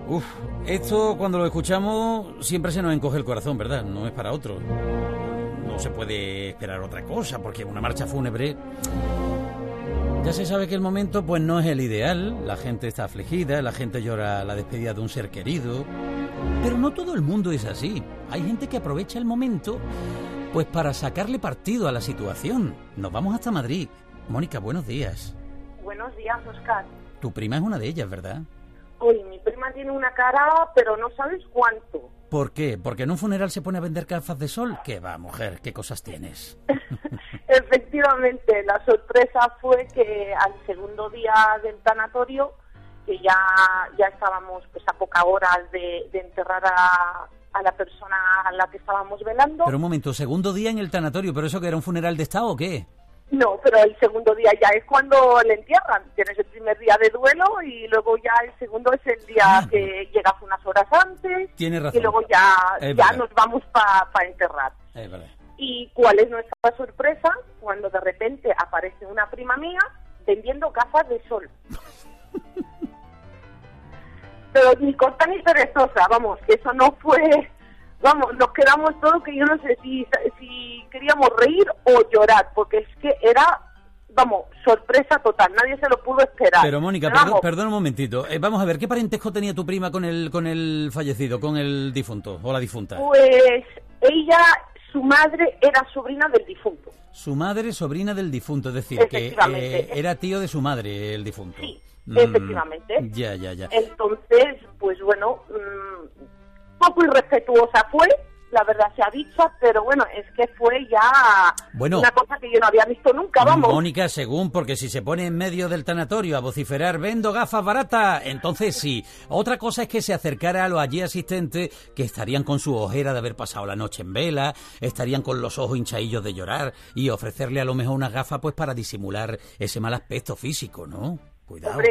Uf, esto cuando lo escuchamos siempre se nos encoge el corazón, ¿verdad? No es para otro. No se puede esperar otra cosa, porque una marcha fúnebre... Ya se sabe que el momento pues no es el ideal, la gente está afligida, la gente llora la despedida de un ser querido, pero no todo el mundo es así. Hay gente que aprovecha el momento pues para sacarle partido a la situación. Nos vamos hasta Madrid. Mónica, buenos días. Buenos días, Óscar. Tu prima es una de ellas, ¿verdad? Uy, mi prima tiene una cara, pero no sabes cuánto. ¿Por qué? ¿Porque en un funeral se pone a vender gafas de sol? ¿Qué va, mujer? ¿Qué cosas tienes? Efectivamente, la sorpresa fue que al segundo día del tanatorio, que ya estábamos pues a pocas horas de enterrar a la persona a la que estábamos velando. Pero un momento, segundo día en el tanatorio, ¿pero eso que era un funeral de estado o qué? No, pero el segundo día ya es cuando le entierran. Tienes el primer día de duelo y luego ya el segundo es el día que llegas unas horas antes. Tienes razón. Y luego ya nos vamos para enterrar. Vale. ¿Y cuál es nuestra sorpresa? Cuando de repente aparece una prima mía vendiendo gafas de sol. Pero ni corta ni perezosa, vamos, que eso no fue... Vamos, nos quedamos todos que yo no sé si queríamos reír o llorar, porque es que era, vamos, sorpresa total, nadie se lo pudo esperar. Pero Mónica, perdón un momentito, vamos a ver, ¿qué parentesco tenía tu prima con el fallecido, con el difunto o la difunta? Pues ella, su madre era sobrina del difunto. Su madre, sobrina del difunto, es decir, que era tío de su madre el difunto. Sí, efectivamente. Ya. Entonces, pues bueno... poco irrespetuosa fue, la verdad se ha dicho, pero bueno, es que fue ya una cosa que yo no había visto nunca, vamos. Mónica, según, porque si se pone en medio del tanatorio a vociferar, vendo gafas baratas, entonces sí. Otra cosa es que se acercara a los allí asistentes que estarían con su ojera de haber pasado la noche en vela, estarían con los ojos hinchadillos de llorar y ofrecerle a lo mejor unas gafas pues para disimular ese mal aspecto físico, ¿no? Cuidado.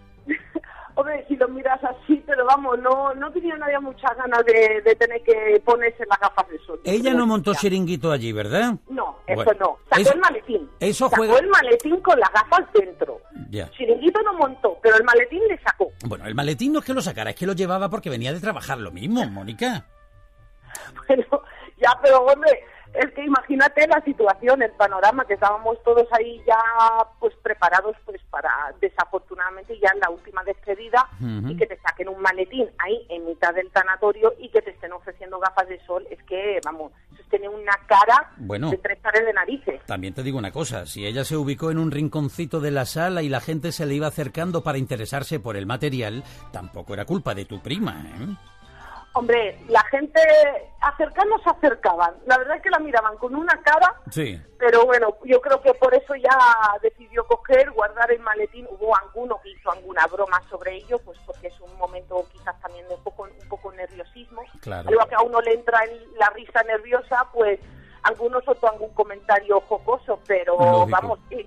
Hombre, si lo miras así, pero vamos, no tenía nadie muchas ganas de tener que ponerse las gafas de sol. Ella no montó chiringuito allí, ¿verdad? No, eso no. Sacó el maletín. Sacó el maletín con las gafas dentro. Ya. Chiringuito no montó, pero el maletín le sacó. Bueno, el maletín no es que lo sacara, es que lo llevaba porque venía de trabajar, lo mismo, Mónica. Bueno, ya, pero hombre... Es que imagínate la situación, el panorama, que estábamos todos ahí ya pues preparados pues para, desafortunadamente, ya en la última despedida, y que te saquen un maletín ahí en mitad del tanatorio y que te estén ofreciendo gafas de sol. Es que, vamos, eso tiene una cara de 3 pares de narices. También te digo una cosa, si ella se ubicó en un rinconcito de la sala y la gente se le iba acercando para interesarse por el material, tampoco era culpa de tu prima, ¿eh? Hombre, la gente acercarnos se acercaban. La verdad es que la miraban con una cara, sí. Pero bueno, yo creo que por eso ya decidió guardar el maletín. Hubo alguno que hizo alguna broma sobre ello, pues porque es un momento quizás también de un poco nerviosismo. Claro. Algo que a uno le entra en la risa nerviosa, pues algunos soltó algún comentario jocoso, pero lógico. Vamos, que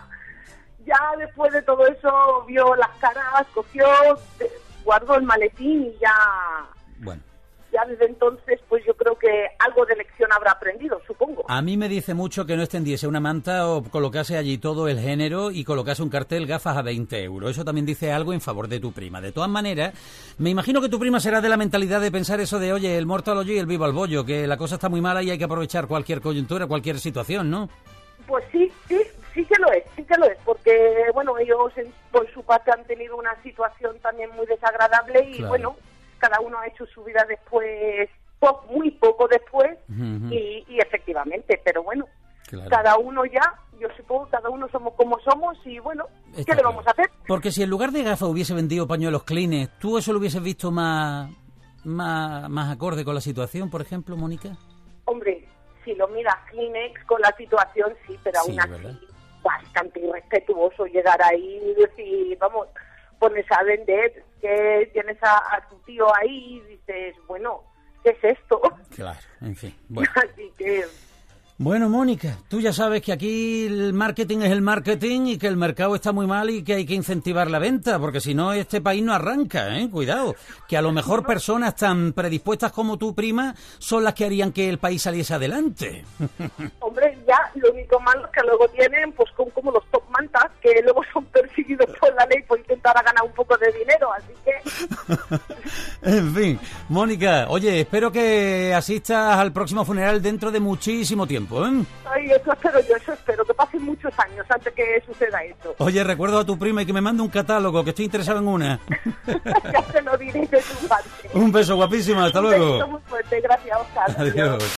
ya después de todo eso vio las caras, cogió, guardó el maletín y ya... Bueno. Ya desde entonces, pues yo creo que algo de lección habrá aprendido, supongo. A mí me dice mucho que no extendiese una manta o colocase allí todo el género y colocase un cartel gafas a 20 euros. Eso también dice algo en favor de tu prima. De todas maneras, me imagino que tu prima será de la mentalidad de pensar eso de, oye, el muerto al hoyo y el vivo al bollo, que la cosa está muy mala y hay que aprovechar cualquier coyuntura, cualquier situación, ¿no? Pues sí que lo es, porque, bueno, ellos por su parte han tenido una situación también muy desagradable y, claro. Bueno... Cada uno ha hecho su vida después, muy poco después, y efectivamente, pero bueno, claro. Cada uno yo supongo, cada uno somos como somos y bueno, ¿qué le vamos a hacer? Porque si en lugar de gafas hubiese vendido pañuelos Kleenex, ¿tú eso lo hubieses visto más acorde con la situación, por ejemplo, Mónica? Hombre, si lo miras Kleenex con la situación, sí, pero aún así, ¿verdad? Bastante irrespetuoso llegar ahí y decir, vamos... pones a vender, que tienes a tu tío ahí y dices, bueno, ¿qué es esto? Claro, en fin. Bueno. Así que... Bueno, Mónica, tú ya sabes que aquí el marketing es el marketing y que el mercado está muy mal y que hay que incentivar la venta, porque si no este país no arranca, ¿eh? Cuidado, que a lo mejor personas tan predispuestas como tu prima son las que harían que el país saliese adelante. Hombre, ya, lo único malo es que luego tienen, pues como los top mantas, que luego son perseguidos por la ley por intentar ganar un poco de dinero, así que... En fin, Mónica, oye, espero que asistas al próximo funeral dentro de muchísimo tiempo, ¿eh? Ay, eso espero, que pasen muchos años antes que suceda eso. Oye, recuerdo a tu prima y que me mande un catálogo, que estoy interesado en una. Ya te lo diré de tu parte. Un beso guapísima, hasta luego. Un beso muy fuerte, gracias, Oscar. Adiós.